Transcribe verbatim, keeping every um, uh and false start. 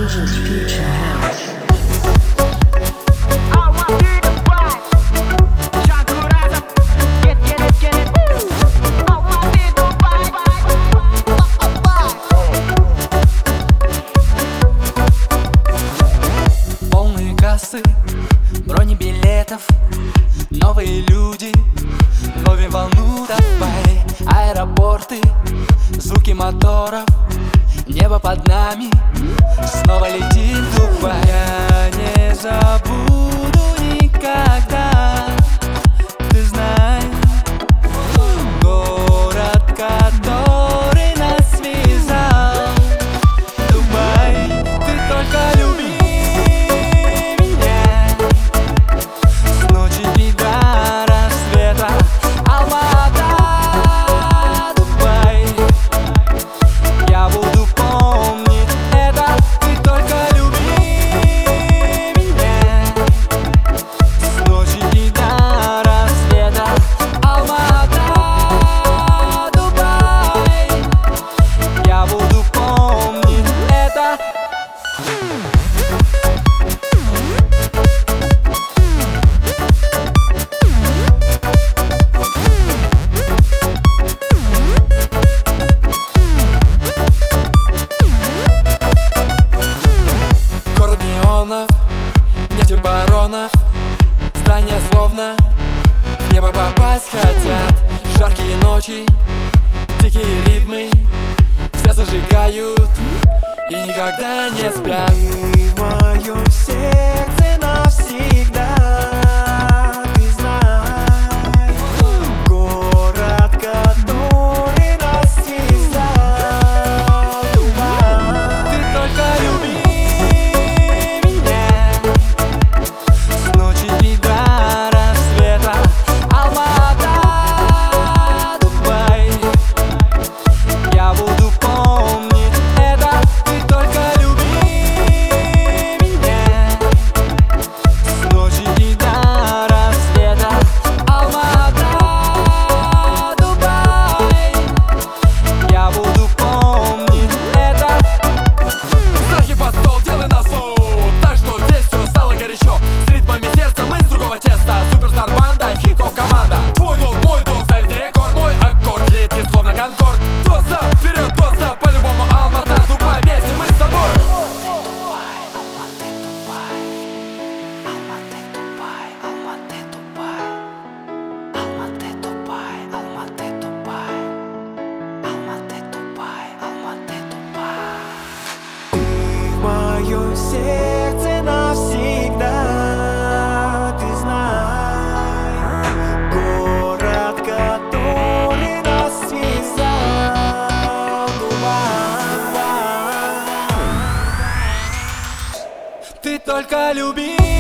Agent Future House. Полные кассы, бронебилетов, новые люди, ловим волну, давай. Аэропорты, звуки моторов, небо под нами, снова летит в Дубай. Я не забуду никогда, ты знаешь, город, который нас связал. Дубай, ты только люби меня с ночи и до рассвета. Алма-Ата, Дубай, я буду помнить это. Ты только люби меня с ночи и до рассвета. Алма-Ата, Дубай, я буду помнить это. Город неонов, нефтебаронов, здания словно в небо попасть хотят. Жаркие ночи, дикие ритмы все зажигают и никогда не спят. Ты в моем сердце навсегда, ты знаешь, город, который нас связал. Дубай, Ты только люби меня с ночи и до рассвета. Алма-Ата, Дубай, я буду помнить это. Ты только люби меня с ночи и до рассвета. Алма-Ата, Дубай, я буду помнить это. Страхи под стол, делай на суд. Так что здесь все стало горячо. С ритмами сердца мы с другого теста. Суперстар банда, хип-хоп команда. Твой дом, мой дом, ставит рекорд. Мой аккорд, летит словно конкорд. Просто вперед, просто по-любому. Алма-Ата, Дубай, вместе мы с тобой. ты в моем сердце навсегда, ты знаешь, город, который нас связал. Дубай, Ты только люби